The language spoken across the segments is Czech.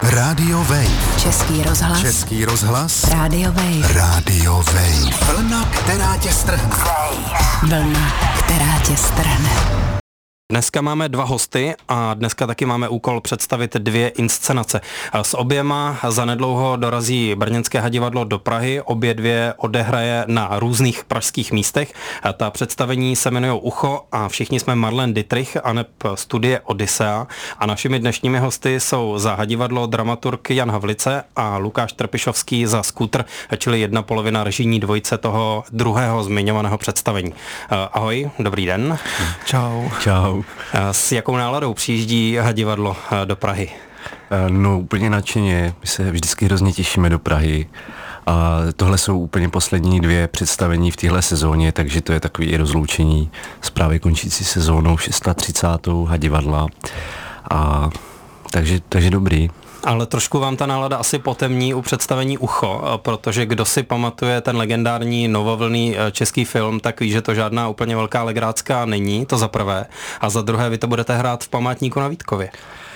Radio Wave. Český rozhlas. Český rozhlas. Radio Wave. Radio Wave. Vlna, která tě strhne. Vlna, která tě strhne. Dneska máme 2 hosty a dneska taky máme úkol představit 2 inscenace. S oběma zanedlouho dorazí brněnské hadivadlo do Prahy, obě 2 odehraje na různých pražských místech. Ta představení se jmenují Ucho a všichni jsme Marlene Dietrich aneb studie Odyssea a našimi dnešními hosty jsou za hadivadlo dramaturg Jan Havlice a Lukáš Trpišovský za Skútr, čili jedna polovina režijní dvojice toho druhého zmiňovaného představení. Ahoj, dobrý den. Čau. Čau. S jakou náladou přijíždí hadivadlo do Prahy? No úplně nadšeně, my se vždycky hrozně těšíme do Prahy a tohle jsou úplně poslední 2 představení v téhle sezóně, takže to je takový rozloučení s právě končící sezónou 630. hadivadla a takže dobrý. Ale trošku vám ta nálada asi potemní u představení Ucho, protože kdo si pamatuje ten legendární novovlnný český film, tak ví, že to žádná úplně velká legrácká není, to za prvé. A za druhé, vy to budete hrát v Památníku na Vítkově.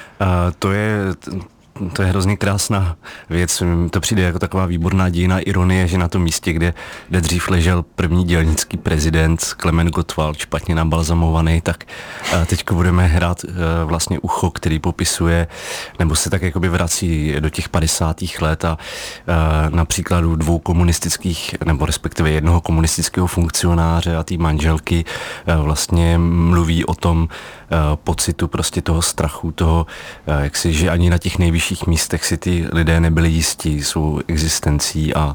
To je hrozně krásná věc. To přijde jako taková výborná dějinná ironie, že na tom místě, kde dřív ležel první dělnický prezident Klement Gottwald, špatně nabalzamovaný, tak teďko budeme hrát vlastně Ucho, který popisuje, nebo se tak jakoby vrací do těch 50. let a na příkladu 2 komunistických, nebo respektive jednoho komunistického funkcionáře a té manželky vlastně mluví o tom pocitu prostě toho strachu, toho, že ani na těch nejvyšších místech si ty lidé nebyli jistí svou existencí a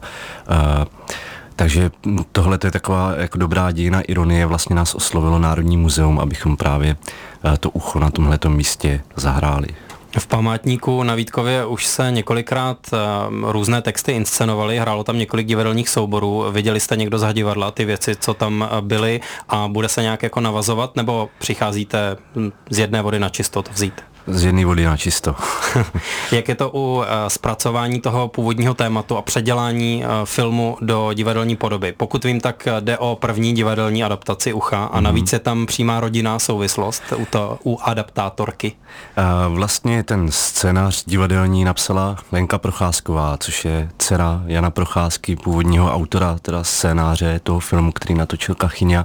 takže tohle je taková jako dobrá dějinná ironie, vlastně nás oslovilo Národní muzeum, abychom právě to Ucho na tomhletom místě zahráli. V Památníku na Vítkově už se několikrát různé texty inscenovaly, hrálo tam několik divadelních souborů. Viděli jste někdo z hadivadla ty věci, co tam byly a bude se nějak jako navazovat, nebo přicházíte z jedné vody na čisto to vzít? Z jedné vody na čisto. Jak je to u zpracování toho původního tématu a předělání filmu do divadelní podoby? Pokud vím, tak jde o první divadelní adaptaci Ucha a navíc je tam přímá rodinná souvislost u adaptátorky. Vlastně ten scénář divadelní napsala Lenka Procházková, což je dcera Jana Procházky, původního autora, teda scénáře toho filmu, který natočil Kachyňa.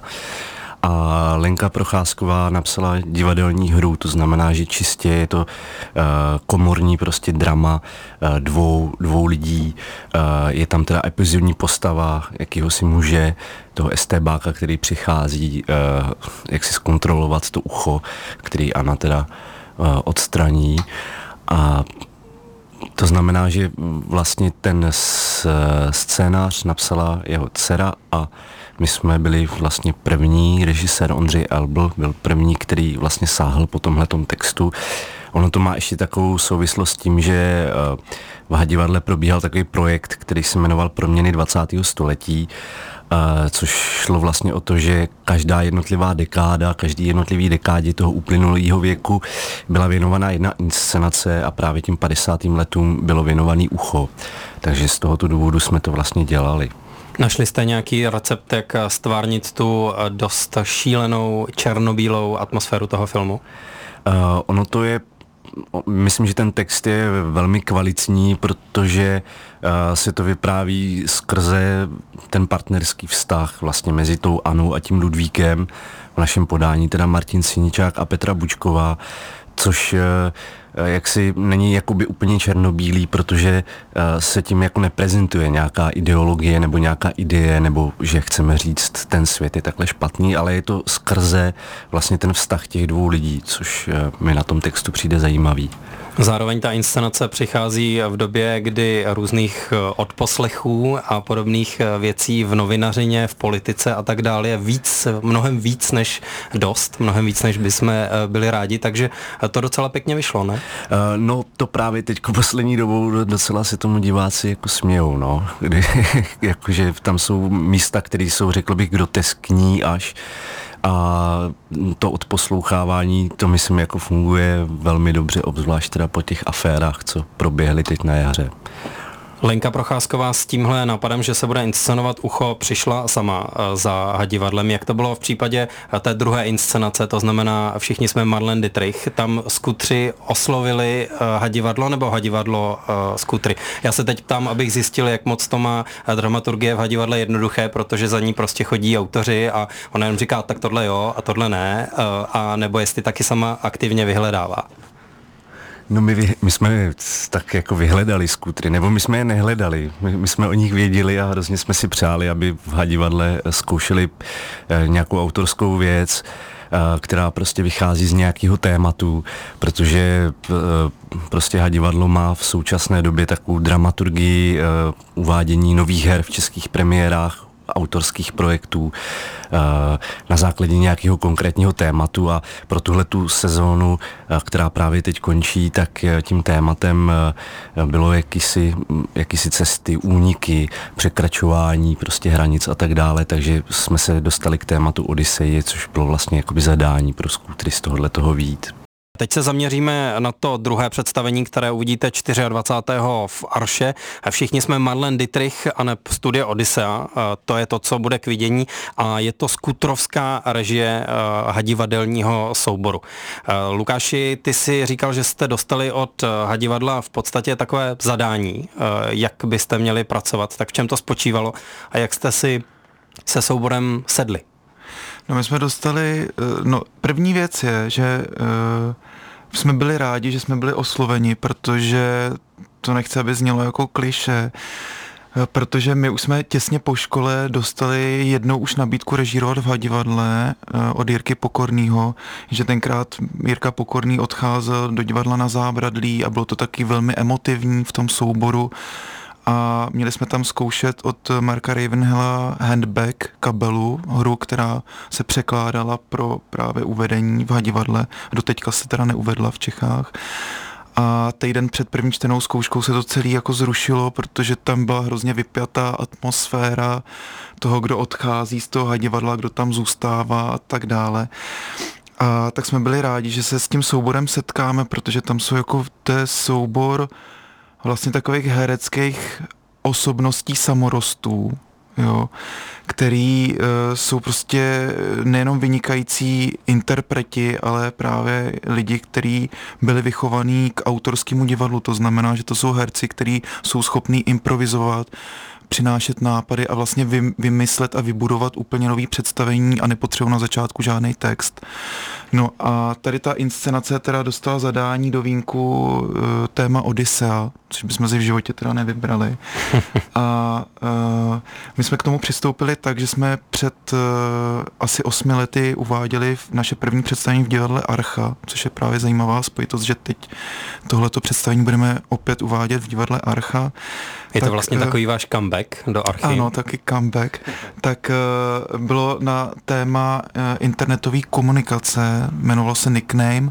A Lenka Procházková napsala divadelní hru, to znamená, že čistě je to komorní prostě drama dvou lidí. Je tam teda epizodní postava jakýhosi muže, toho estébáka, který přichází jak si zkontrolovat to ucho, který Anna teda odstraní. A to znamená, že vlastně ten scénář napsala jeho dcera a my jsme byli vlastně první, režisér Ondřej Elbl byl první, který vlastně sáhl po tomhletom textu. Ono to má ještě takovou souvislost s tím, že v hadivadle probíhal takový projekt, který se jmenoval Proměny 20. století, což šlo vlastně o to, že každá jednotlivá dekáda, každý jednotlivý dekádě toho uplynulého věku byla věnovaná jedna inscenace a právě tím 50. letům bylo věnovaný Ucho. Takže z tohoto důvodu jsme to vlastně dělali. Našli jste nějaký recept, jak stvárnit tu dost šílenou černobílou atmosféru toho filmu? Ono to je, myslím, že ten text je velmi kvalitní, protože se to vypráví skrze ten partnerský vztah vlastně mezi tou Anou a tím Ludvíkem, v našem podání teda Martin Siničák a Petra Bučková, což jaksi není jakoby úplně černobílý, protože se tím jako neprezentuje nějaká ideologie nebo nějaká idea, nebo že chceme říct, ten svět je takhle špatný, ale je to skrze vlastně ten vztah těch 2 lidí, což mi na tom textu přijde zajímavý. Zároveň ta inscenace přichází v době, kdy různých odposlechů a podobných věcí v novinařině, v politice a tak dále je mnohem víc než dost, mnohem víc než bychom byli rádi, takže to docela pěkně vyšlo, ne? No to právě teďko poslední dobou docela se tomu diváci jako smějou, no. Jakože tam jsou místa, které jsou, řekl bych, groteskní až a to odposlouchávání, to myslím jako funguje velmi dobře, obzvlášť teda po těch aférách, co proběhly teď na jaře. Lenka Procházková s tímhle nápadem, že se bude inscenovat Ucho, přišla sama za Hadivadlem. Jak to bylo v případě té druhé inscenace, to znamená Všichni jsme Marlene Dietrich, tam skutři oslovili Hadivadlo nebo Hadivadlo skutry? Já se teď ptám, abych zjistil, jak moc to má dramaturgie v Hadivadle jednoduché, protože za ní prostě chodí autoři a ona jenom říká, tak tohle jo a tohle ne, a nebo jestli taky sama aktivně vyhledává. No my jsme tak jako vyhledali skútry, nebo my jsme je nehledali. My jsme o nich věděli a hrozně jsme si přáli, aby v Hadivadle zkoušeli nějakou autorskou věc, která prostě vychází z nějakého tématu, protože prostě Hadivadlo má v současné době takovou dramaturgii uvádění nových her v českých premiérách, autorských projektů na základě nějakého konkrétního tématu a pro tuhletu sezónu, která právě teď končí, tak tím tématem bylo jakýsi cesty, úniky, překračování prostě hranic a tak dále, takže jsme se dostali k tématu Odyseje, což bylo vlastně jakoby zadání pro skútry z tohohletoho vyjít. Teď se zaměříme na to druhé představení, které uvidíte 24. v Arše. Všichni jsme Marlene Dietrich a ne Studia Odyssea. To je to, co bude k vidění a je to skutrovská režie hadivadelního souboru. Lukáši, ty si říkal, že jste dostali od Hadivadla v podstatě takové zadání, jak byste měli pracovat. Tak v čem to spočívalo a jak jste si se souborem sedli? No my jsme dostali, první věc je, že jsme byli rádi, že jsme byli osloveni, protože to nechci, aby znělo jako klišé, protože my už jsme těsně po škole dostali jednou už nabídku režírovat v Hadivadle od Jirky Pokornýho, že tenkrát Jirka Pokorný odcházel do divadla Na Zábradlí a bylo to taky velmi emotivní v tom souboru. A měli jsme tam zkoušet od Marka Ravenhilla Handbag Kabelu, hru, která se překládala pro právě uvedení v Hadivadle. Doteďka se teda neuvedla v Čechách. A týden před první čtenou zkouškou se to celé jako zrušilo, protože tam byla hrozně vypjatá atmosféra toho, kdo odchází z toho Hadivadla, kdo tam zůstává a tak dále. A tak jsme byli rádi, že se s tím souborem setkáme, protože tam jsou jako to je soubor vlastně takových hereckých osobností samorostů, jo, který jsou prostě nejenom vynikající interpreti, ale právě lidi, kteří byli vychovaní k autorskému divadlu. To znamená, že to jsou herci, kteří jsou schopní improvizovat, přinášet nápady a vlastně vymyslet a vybudovat úplně nový představení a nepotřebují na začátku žádný text. No a tady ta inscenace teda dostala zadání do vínku téma Odyssea, což bychom si v životě teda nevybrali. A my jsme k tomu přistoupili tak, že jsme před asi 8 lety uváděli naše první představení v divadle Archa, což je právě zajímavá spojitost, že teď tohleto představení budeme opět uvádět v divadle Archa. Je to vlastně takový váš comeback do Archy? Ano, taky comeback. Tak bylo na téma internetové komunikace, jmenovalo se Nickname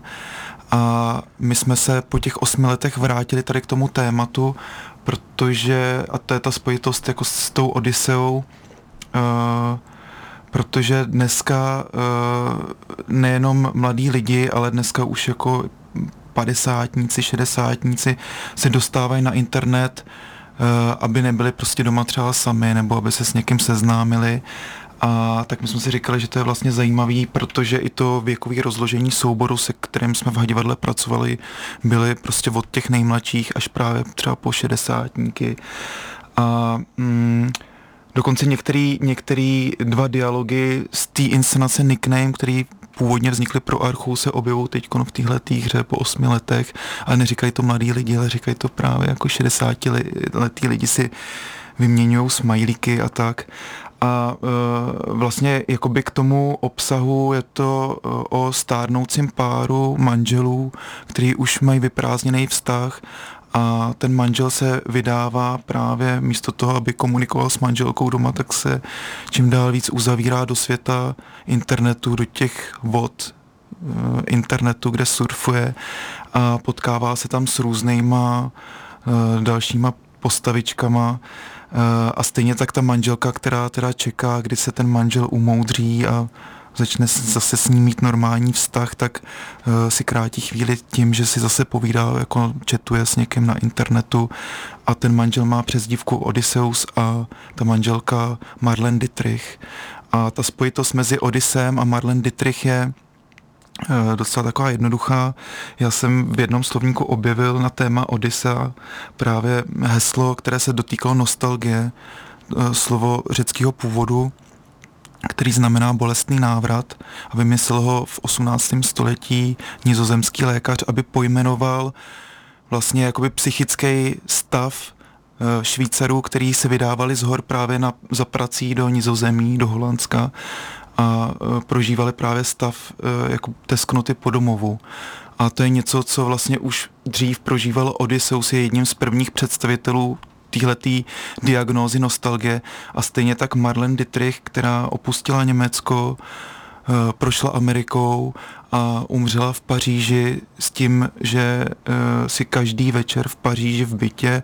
a my jsme se po těch 8 letech vrátili tady k tomu tématu, protože, a to je ta spojitost jako s tou Odysseou, protože dneska nejenom mladí lidi, ale dneska už jako 50-tníci, 60-tníci se dostávají na internet, aby nebyli prostě doma třeba sami, nebo aby se s někým seznámili. A tak my jsme si říkali, že to je vlastně zajímavý, protože i to věkové rozložení souboru, se kterým jsme v Hadivadle pracovali, byly prostě od těch nejmladších až právě třeba po 60-tníky. A dokonce některý 2 dialogy z té inscenace Nickname, který původně vznikly pro Archu, se objevují teď v téhletý hře po 8 letech, ale neříkají to mladí lidi, ale říkají to právě jako 60letí lidi si vyměňují smajlíky a tak. A vlastně jakoby k tomu obsahu je to o stárnoucím páru manželů, který už mají vyprázdněný vztah a ten manžel se vydává právě místo toho, aby komunikoval s manželkou doma, tak se čím dál víc uzavírá do světa internetu, do těch vod internetu, kde surfuje a potkává se tam s různýma dalšíma postavičkama a stejně tak ta manželka, která teda čeká, kdy se ten manžel umoudří a začne zase s ním mít normální vztah, tak si krátí chvíli tím, že si zase povídá, jako chatuje s někým na internetu a ten manžel má přezdívku Odysseus a ta manželka Marlene Dietrich. A ta spojitost mezi Odyssem a Marlene Dietrich je docela taková jednoduchá. Já jsem v jednom slovníku objevil na téma Odyssea právě heslo, které se dotýkalo nostalgie, slovo řeckého původu, který znamená bolestný návrat, a vymyslel ho v 18. století nizozemský lékař, aby pojmenoval vlastně jakoby psychický stav Švýcarů, který se vydávali z hor právě za prací do Nizozemí, do Holandska a prožívali právě stav jako tesknoty po domovu. A to je něco, co vlastně už dřív prožíval Odysseus, je jedním z prvních představitelů téhletý diagnózy nostalgie, a stejně tak Marlene Dietrich, která opustila Německo, prošla Amerikou a umřela v Paříži s tím, že si každý večer v Paříži v bytě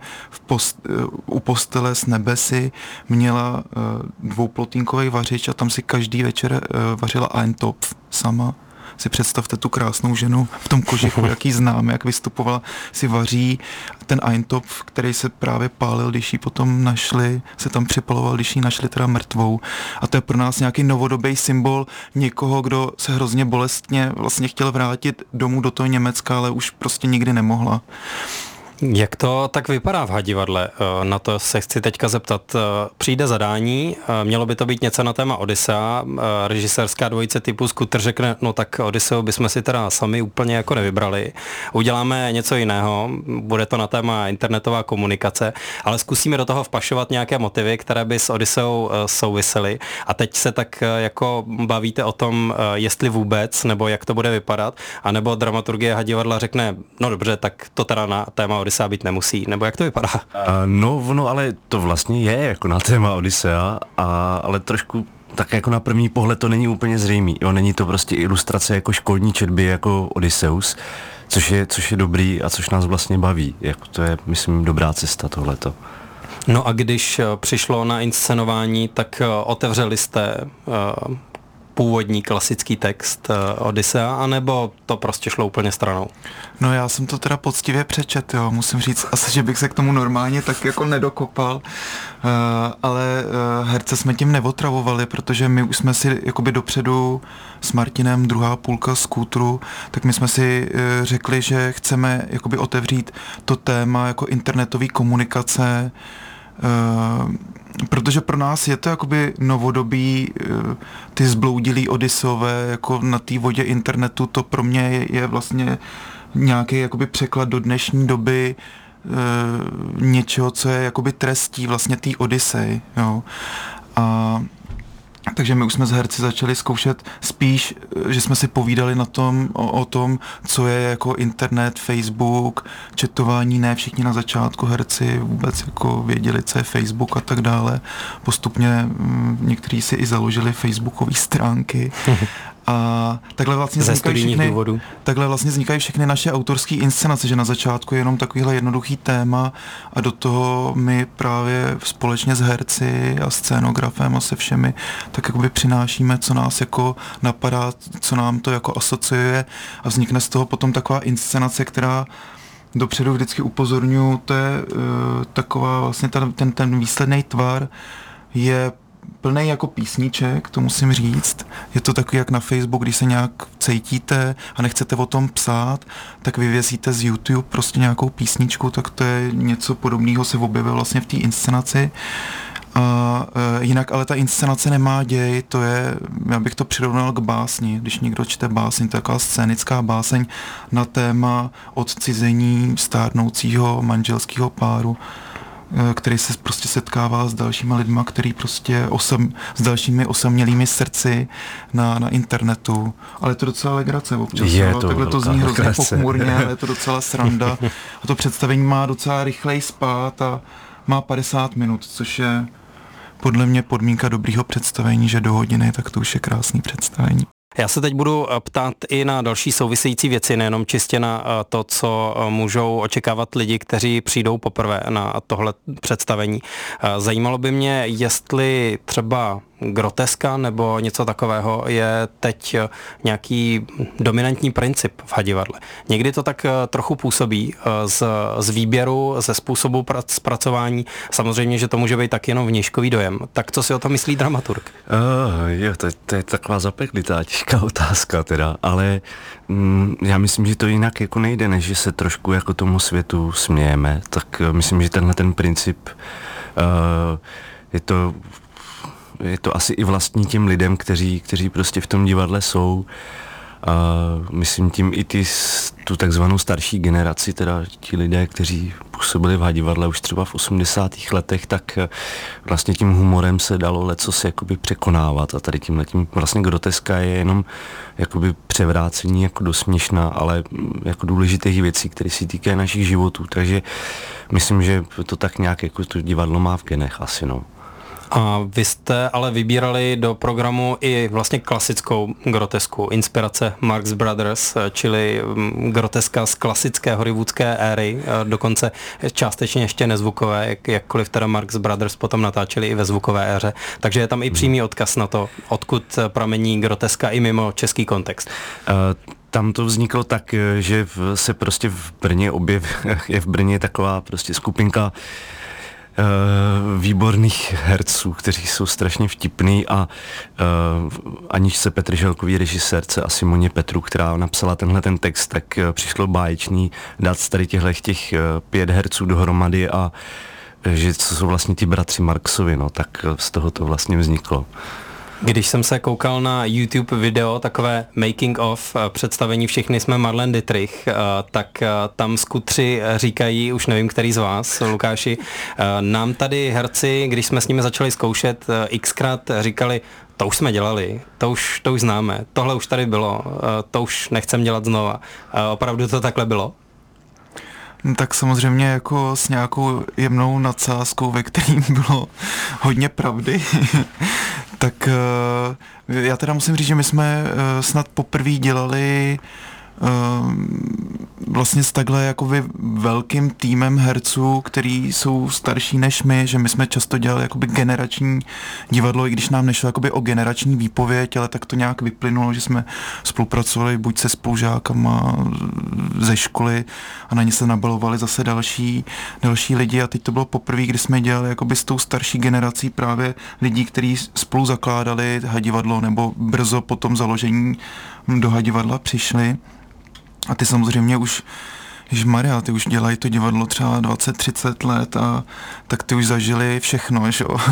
u postele s nebesy měla dvouplotínkový vařič a tam si každý večer vařila Eintopf sama. Si představte tu krásnou ženu v tom kožichu, jaký známe, jak vystupovala, si vaří ten Eintopf, který se právě pálil, když ji potom našli, se tam připaloval, když ji našli teda mrtvou. A to je pro nás nějaký novodobý symbol někoho, kdo se hrozně bolestně vlastně chtěl vrátit domů do toho Německa, ale už prostě nikdy nemohla. Jak to tak vypadá v Hadivadle? Na to se chci teďka zeptat. Přijde zadání, mělo by to být něco na téma Odyssea, režisérská dvojice typu Skuter řekne, no tak Odysseu bychom si teda sami úplně jako nevybrali. Uděláme něco jiného, bude to na téma internetová komunikace, ale zkusíme do toho vpašovat nějaké motivy, které by s Odysseou souvisely. A teď se tak jako bavíte o tom, jestli vůbec, nebo jak to bude vypadat, anebo dramaturgie Hadivadla řekne, no dobře, tak to teda na téma Odyssea být nemusí, nebo jak to vypadá? No, ale to vlastně je jako na téma Odyssea, ale trošku tak jako na první pohled to není úplně zřejmý. Jo, není to prostě ilustrace jako školní četby jako Odysseus, což je dobrý a což nás vlastně baví. Jako to je, myslím, dobrá cesta tohleto. No a když přišlo na inscenování, tak otevřeli jste původní klasický text Odyssea, anebo to prostě šlo úplně stranou? No já jsem to teda poctivě přečet, jo, musím říct, asi, že bych se k tomu normálně tak jako nedokopal, ale herce jsme tím neotravovali, protože my už jsme si jakoby dopředu s Martinem, druhá půlka Skútru, tak my jsme si řekli, že chceme jakoby otevřít to téma jako internetové komunikace, protože pro nás je to jakoby novodobí, ty zbloudilý Odysseové jako na té vodě internetu, to pro mě je vlastně nějaký jakoby překlad do dnešní doby něčeho, co je jakoby trestí vlastně té Odyssey, jo. A takže my už jsme s herci začali zkoušet spíš, že jsme si povídali o tom, co je jako internet, Facebook, chatování, ne všichni na začátku herci vůbec jako věděli, co je Facebook a tak dále. Postupně někteří si i založili facebookové stránky. A takhle vlastně vznikají všechny naše autorské inscenace, že na začátku je jenom takovýhle jednoduchý téma a do toho my právě společně s herci a scénografem a se všemi tak jakoby přinášíme, co nás jako napadá, co nám to jako asociuje, a vznikne z toho potom taková inscenace, která dopředu vždycky upozorňuji, to je taková vlastně ten výsledný tvar je plnej jako písniček, to musím říct. Je to takový jak na Facebook, když se nějak cítíte a nechcete o tom psát, tak vyvěsíte z YouTube prostě nějakou písničku, tak to je něco podobného se objevilo vlastně v té inscenaci. A jinak ale ta inscenace nemá děj, to je, já bych to přirovnal k básni, když někdo čte báseň, to je taková scénická báseň na téma odcizení stárnoucího manželského páru, který se prostě setkává s dalšíma lidma, který prostě s dalšími osamělými srdci na internetu. Ale je to docela legrace občas. Takhle to zní hrozně pochmurně, ale je to docela sranda. A to představení má docela rychlej spát a má 50 minut, což je podle mě podmínka dobrýho představení, že do hodiny, tak to už je krásný představení. Já se teď budu ptát i na další související věci, nejenom čistě na to, co můžou očekávat lidi, kteří přijdou poprvé na tohle představení. Zajímalo by mě, jestli třeba groteska nebo něco takového je teď nějaký dominantní princip v hadivadle. Někdy to tak trochu působí z výběru, ze způsobu zpracování. Samozřejmě, že to může být tak jenom vnějškový dojem. Tak co si o tom myslí dramaturg? To je taková zapeklitá, těžká otázka teda, ale já myslím, že to jinak jako nejde, než že se trošku jako tomu světu smějeme. Tak myslím, že tenhle ten princip je to asi i vlastní těm lidem, kteří prostě v tom divadle jsou. Myslím tím i tu takzvanou starší generaci, teda ti lidé, kteří působili v hadivadle už třeba v 80. letech, tak vlastně tím humorem se dalo lecos jakoby překonávat a tady tímhletím vlastně groteska je jenom jakoby převrácení jako do směšná, ale jako důležitých věcí, které si týkají našich životů, takže myslím, že to tak nějak jako to divadlo má v genech asi, no. A vy jste ale vybírali do programu i vlastně klasickou grotesku, inspirace Marx Brothers, čili groteska z klasické hollywoodské éry, dokonce částečně ještě nezvukové, jakkoliv teda Marx Brothers potom natáčeli i ve zvukové éře. Takže je tam i přímý odkaz na to, odkud pramení groteska i mimo český kontext. Tam to vzniklo tak, že se prostě v Brně je v Brně taková prostě skupinka výborných herců, kteří jsou strašně vtipný a Aničce Petrželkový režisérce a Simoně Petru, která napsala tenhle ten text, tak přišlo báječný dát tady těch 5 herců dohromady a že co jsou vlastně ti bratři Marxovi, no, tak z toho to vlastně vzniklo. Když jsem se koukal na YouTube video, takové making of představení Všichni jsme Marlene Dietrich, tak tam skutři říkají, už nevím, který z vás, Lukáši, nám tady herci, když jsme s nimi začali zkoušet, xkrát říkali, to už jsme dělali, to už známe, tohle už tady bylo, to už nechcem dělat znova. Opravdu to takhle bylo? Tak samozřejmě jako s nějakou jemnou nadsázkou, ve kterým bylo hodně pravdy. Tak já teda musím říct, že my jsme snad poprvé dělali vlastně s takhle jakoby velkým týmem herců, který jsou starší než my, že my jsme často dělali jakoby generační divadlo, i když nám nešlo jakoby o generační výpověď, ale tak to nějak vyplynulo, že jsme spolupracovali buď se spolužákama ze školy a na ně se nabalovali zase další lidi a teď to bylo poprvé, kdy jsme dělali jakoby s tou starší generací právě lidí, kteří spolu zakládali hadivadlo nebo brzo po tom založení do hadivadla přišli. A ty samozřejmě už, ježmarja, ty už dělají to divadlo třeba 20-30 let a tak ty už zažili všechno, že jo.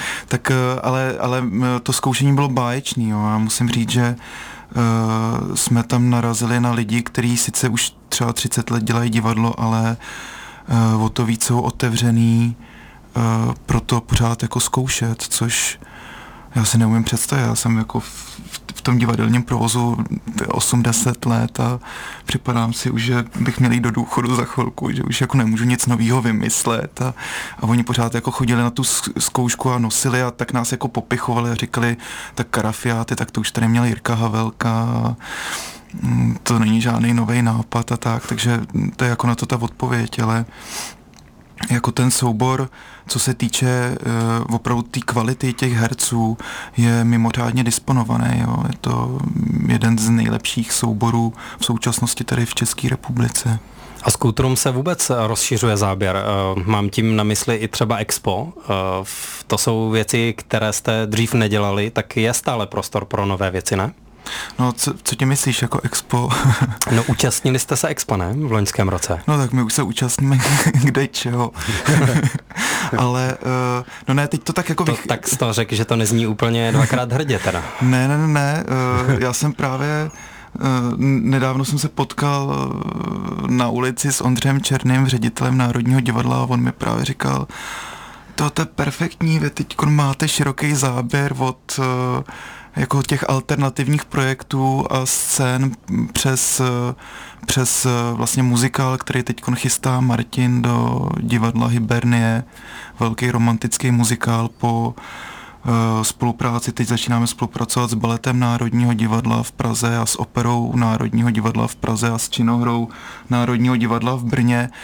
Ale to zkoušení bylo báječný, jo. A musím říct, že jsme tam narazili na lidi, kteří sice už třeba 30 let dělají divadlo, ale o to víc jsou otevřený pro to pořád jako zkoušet, což já si neumím představit, já jsem jako v tom divadelním provozu 80 let a připadám si už, že bych měl jít do důchodu za chvilku, že už jako nemůžu nic nového vymyslet a oni pořád jako chodili na tu zkoušku a nosili a tak nás jako popichovali a říkali, tak karafiáty, tak to už tady měl Jirka Havelka a to není žádný nový nápad a tak, takže to je jako na to ta odpověď, ale jako ten soubor, co se týče opravdu té kvality těch herců, je mimořádně disponovaný. Jo. Je to jeden z nejlepších souborů v současnosti tady v České republice. A s Kulturum se vůbec rozšiřuje záběr. Mám tím na mysli i třeba Expo. To jsou věci, které jste dřív nedělali, tak je stále prostor pro nové věci, ne? No, co ti myslíš jako Expo? No, účastnili jste se Expo, ne? V loňském roce. No, tak my už se účastníme kde čeho. Ale, no ne, teď to tak jako... Tak jsi to řekl, že to nezní úplně dvakrát hrdě teda. Ne, já jsem právě... Nedávno jsem se potkal na ulici s Ondřejem Černým, ředitelem Národního divadla, a on mi právě říkal, to je perfektní, vy teď máte široký záběr od jako těch alternativních projektů a scén přes vlastně muzikál, který teď chystá Martin do divadla Hibernie, velký romantický muzikál po spolupráci. Teď začínáme spolupracovat s baletem Národního divadla v Praze a s operou Národního divadla v Praze a s činohrou Národního divadla v Brně.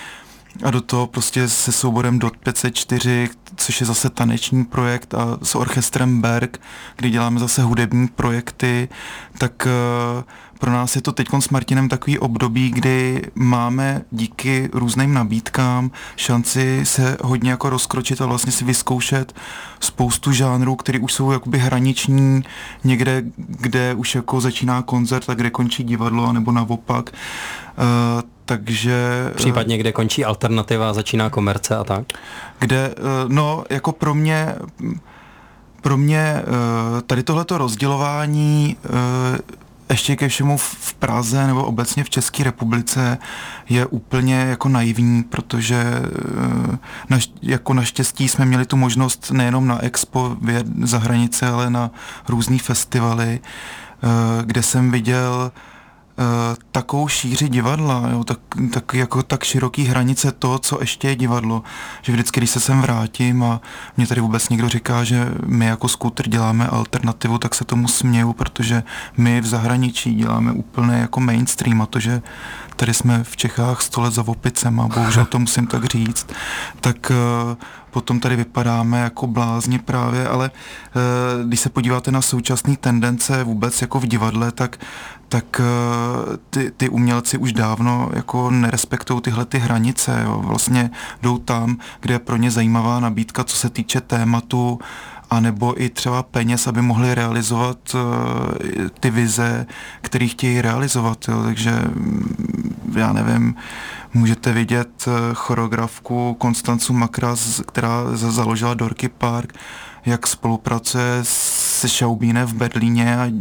a do toho prostě se souborem DOT 504, což je zase taneční projekt, a s orchestrem Berg, kdy děláme zase hudební projekty, tak pro nás je to teď s Martinem takový období, kdy máme díky různým nabídkám šanci se hodně jako rozkročit a vlastně si vyzkoušet spoustu žánrů, které už jsou jakoby hraniční někde, kde už jako začíná koncert a kde končí divadlo, nebo naopak. Takže... Případně kde končí alternativa a začíná komerce a tak? Kde, no, jako pro mě tady tohleto rozdělování ještě ke všemu v Praze nebo obecně v České republice je úplně jako naivní, protože jako naštěstí jsme měli tu možnost nejenom na Expo vyjet za hranice, ale na různý festivaly, kde jsem viděl takovou šíři divadla, jo, tak široký hranice toho, co ještě je divadlo, že vždycky, když se sem vrátím a mě tady vůbec někdo říká, že my jako Skútr děláme alternativu, tak se tomu směju, protože my v zahraničí děláme úplně jako mainstream, a to, že tady jsme v Čechách 100 let za opicema, bohužel to musím tak říct, tak potom tady vypadáme jako blázni právě, ale když se podíváte na současné tendence vůbec jako v divadle, tak ty umělci už dávno jako nerespektují tyhle ty hranice, jo. Vlastně jdou tam, kde je pro ně zajímavá nabídka, co se týče tématu, anebo i třeba peněz, aby mohli realizovat ty vize, které chtějí realizovat. Jo. Takže já nevím, můžete vidět choreografku Konstancu Makras, která založila Dorky Park, jak spolupracuje se Schaubínem v Berlíně a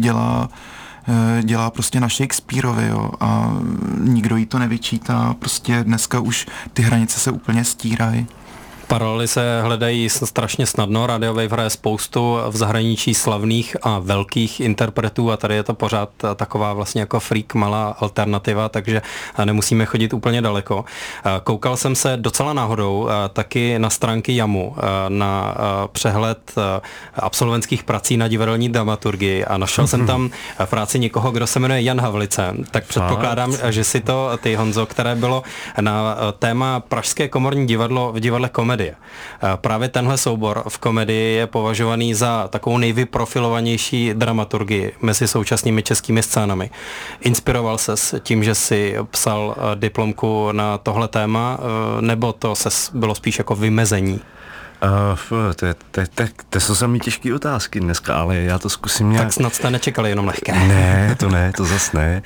dělá prostě na Shakespeareovi, jo, a nikdo jí to nevyčítá, prostě dneska už ty hranice se úplně stírají. Paralely se hledají strašně snadno, Radio Wave hraje spoustu v zahraničí slavných a velkých interpretů a tady je to pořád taková vlastně jako freak malá alternativa, takže nemusíme chodit úplně daleko. Koukal jsem se docela náhodou taky na stránky JAMu, na přehled absolventských prací na divadelní dramaturgii a našel jsem tam práci někoho, kdo se jmenuje Jan Havlice, tak předpokládám, že si to ty, Honzo, které bylo na téma Pražské komorní divadlo v divadle Komedie. Právě tenhle soubor v komedii je považovaný za takovou nejvyprofilovanější dramaturgii mezi současnými českými scénami. Inspiroval ses tím, že si psal diplomku na tohle téma, nebo to bylo spíš jako vymezení? To jsou sami těžké otázky dneska, ale já to zkusím nějak... Tak snad jste nečekali jenom lehké. Ne, to zas ne.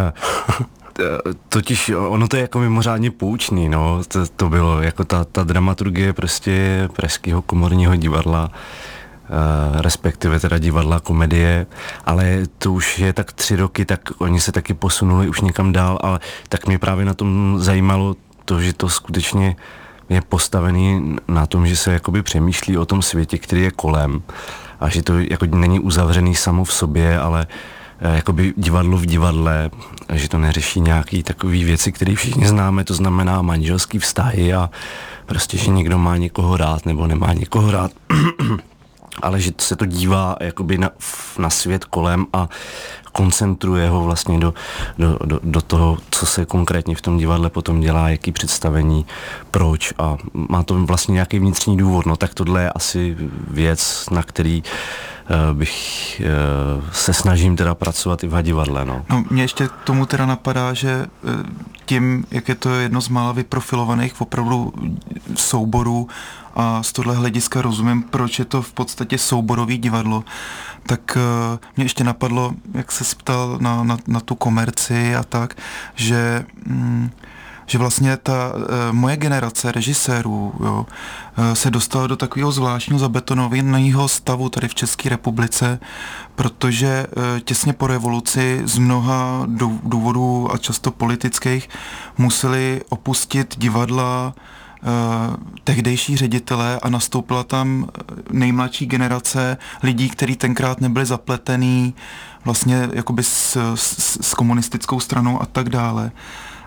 Totiž ono to je jako mimořádně poučný, no, to bylo jako ta dramaturgie prostě Pražského komorního divadla, respektive teda divadla Komedie, ale to už je tak 3 roky, tak oni se taky posunuli už někam dál, ale tak mě právě na tom zajímalo to, že to skutečně je postavený na tom, že se jakoby přemýšlí o tom světě, který je kolem a že to jako není uzavřený samo v sobě, ale jakoby divadlo v divadle, že to neřeší nějaký takový věci, které všichni známe, to znamená manželský vztahy a prostě, že někdo má někoho rád nebo nemá někoho rád, ale že se to dívá jakoby na svět kolem a koncentruje ho vlastně do toho, co se konkrétně v tom divadle potom dělá, jaký představení, proč a má to vlastně nějaký vnitřní důvod, no tak tohle je asi věc, na který bych se snažím teda pracovat i v divadle, no. No, mě ještě k tomu teda napadá, že tím, jak je to jedno z mála vyprofilovaných opravdu souborů a z tohle hlediska rozumím, proč je to v podstatě souborový divadlo, tak mě ještě napadlo, jak se ptal na tu komerci a tak, že vlastně ta moje generace režisérů, jo, se dostala do takového zvláštního zabetonovaného stavu tady v České republice, protože těsně po revoluci z mnoha důvodů a často politických museli opustit divadla tehdejší ředitelé a nastoupila tam nejmladší generace lidí, kteří tenkrát nebyli zapletený vlastně jakoby s komunistickou stranou a tak dále.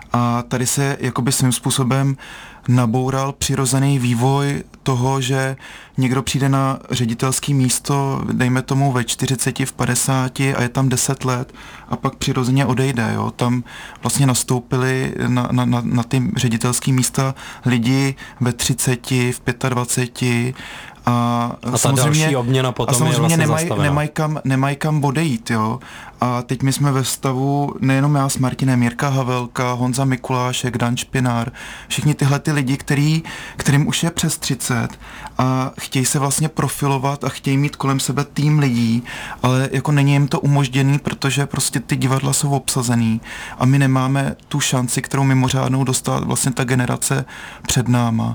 a tady se jakoby svým způsobem naboural přirozený vývoj toho, že někdo přijde na ředitelské místo, dejme tomu ve 40, v 50 a je tam 10 let a pak přirozeně odejde. Jo? Tam vlastně nastoupili na ty ředitelské místa lidi ve 30, v 25 a ta další obměna potom je vlastně nemají kam odejít, jo. A teď my jsme ve stavu, nejenom já s Martinem, Jirka Havelka, Honza Mikulášek, Dan Špinár, všichni tyhle ty lidi, kterým už je přes 30 a chtějí se vlastně profilovat a chtějí mít kolem sebe tým lidí, ale jako není jim to umožněný, protože prostě ty divadla jsou obsazený a my nemáme tu šanci, kterou mimořádnou dostala vlastně ta generace před náma.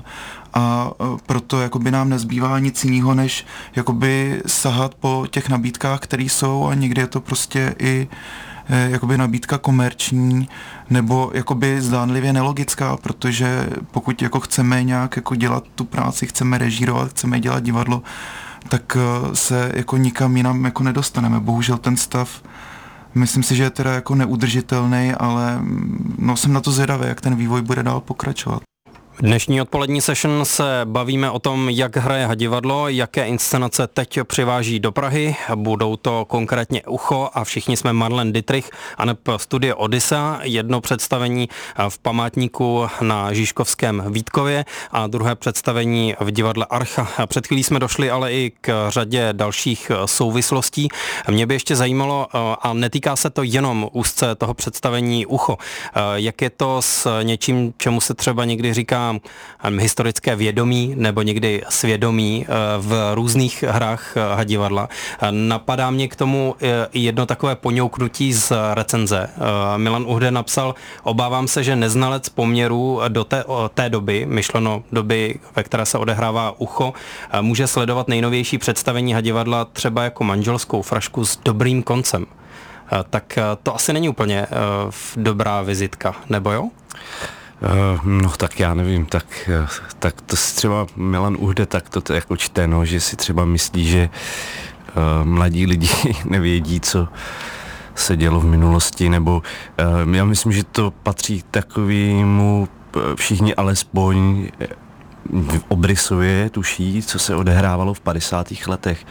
A proto jakoby nám nezbývá nic jiného, než jakoby sahat po těch nabídkách, které jsou, a někdy je to prostě i jakoby nabídka komerční nebo jakoby zdánlivě nelogická, protože pokud jako chceme nějak jako dělat tu práci, chceme režírovat, chceme dělat divadlo, tak se jako nikam jinam jako nedostaneme. Bohužel ten stav, myslím si, že je teda jako neudržitelný, ale no, jsem na to zvědavý, jak ten vývoj bude dál pokračovat. V dnešní odpolední session se bavíme o tom, jak hraje Hadivadlo, jaké inscenace teď přiváží do Prahy. Budou to konkrétně Ucho a všichni jsme Marlene Dietrich aneb studie Odyssea, jedno představení v památníku na Žižkovském Vítkově a druhé představení v divadle Archa. Před chvílí jsme došli ale i k řadě dalších souvislostí. Mě by ještě zajímalo, a netýká se to jenom úzce toho představení Ucho, jak je to s něčím, čemu se třeba někdy říká historické vědomí nebo někdy svědomí v různých hrách Hadivadla. Napadá mě k tomu jedno takové poňouknutí z recenze. Milan Uhde napsal: obávám se, že neznalec poměrů do té doby, myšleno doby, ve které se odehrává Ucho, může sledovat nejnovější představení Hadivadla třeba jako manželskou frašku s dobrým koncem. Tak to asi není úplně dobrá vizitka, nebo jo? No tak já nevím, tak to si třeba Milan Uhde tak to jako čte, no, že si třeba myslí, že mladí lidi nevědí, co se dělo v minulosti, nebo já myslím, že to patří k takovému, všichni alespoň obrysově tuší, co se odehrávalo v 50. letech.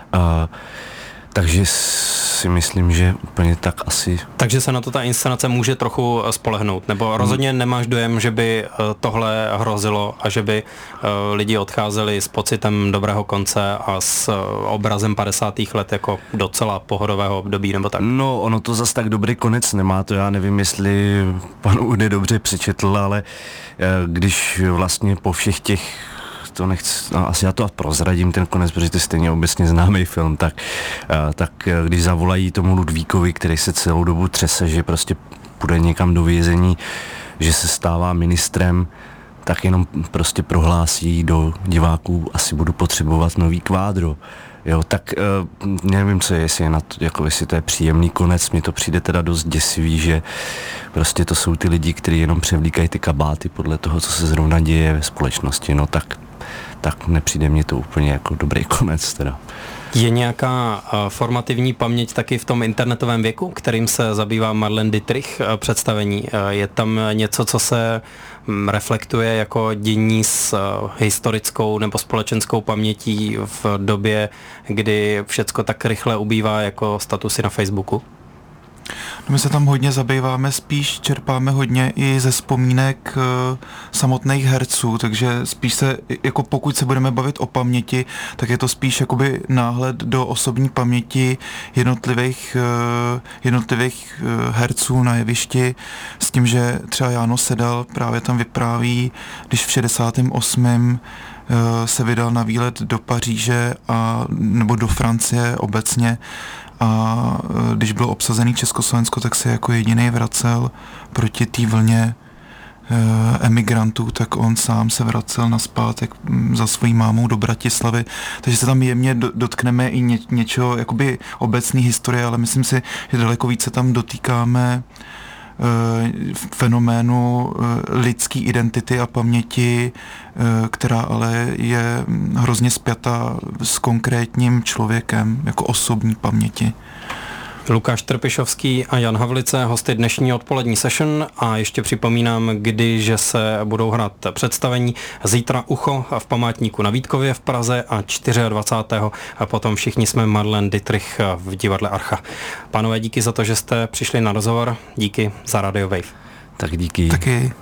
Takže si myslím, že úplně tak asi... Takže se na to ta inscenace může trochu spolehnout, nebo rozhodně nemáš dojem, že by tohle hrozilo a že by lidi odcházeli s pocitem dobrého konce a s obrazem 50. let jako docela pohodového období, nebo tak? No, ono to zas tak dobrý konec nemá, to já nevím, jestli pan Uhde dobře přečetl, ale když vlastně po všech těch to nechci, no, asi já to prozradím ten konec, protože to je stejně obecně známý film, tak když zavolají tomu Ludvíkovi, který se celou dobu třese, že prostě půjde někam do vězení, že se stává ministrem, tak jenom prostě prohlásí do diváků: asi budu potřebovat nový kvádro. Jo, tak nevím, co je, jestli je na to, jako jestli to je příjemný konec, mně to přijde teda dost děsivý, že prostě to jsou ty lidi, kteří jenom převlíkají ty kabáty podle toho, co se zrovna děje ve společnosti, no tak nepřijde mně to úplně jako dobrý konec teda. Je nějaká formativní paměť taky v tom internetovém věku, kterým se zabývá Marlene Dietrich představení? Je tam něco, co se reflektuje jako dění s historickou nebo společenskou pamětí v době, kdy všecko tak rychle ubývá jako statusy na Facebooku? No, my se tam hodně zabýváme, spíš čerpáme hodně i ze vzpomínek samotných herců, takže spíš se, jako pokud se budeme bavit o paměti, tak je to spíš jakoby náhled do osobní paměti jednotlivých herců na jevišti, s tím, že třeba Jáno Sedal právě tam vypráví, když v 68. se vydal na výlet do Paříže nebo do Francie obecně, a když bylo obsazený Československo, tak se jako jedinej vracel proti té vlně emigrantů, tak on sám se vracel nazpátek za svojí mámou do Bratislavy. Takže se tam jemně dotkneme i něčeho jakoby obecné historie, ale myslím si, že daleko více tam dotýkáme fenoménu lidské identity a paměti, která ale je hrozně spjatá s konkrétním člověkem, jako osobní paměti. Lukáš Trpišovský a Jan Havlice, hosty dnešní odpolední session, a ještě připomínám, že se budou hrát představení. Zítra Ucho v Památníku na Vítkově v Praze a 24. a potom Všichni jsme Madeleine Dietrich v divadle Archa. Pánové, díky za to, že jste přišli na rozhovor, díky za Radio Wave. Tak díky. Taky.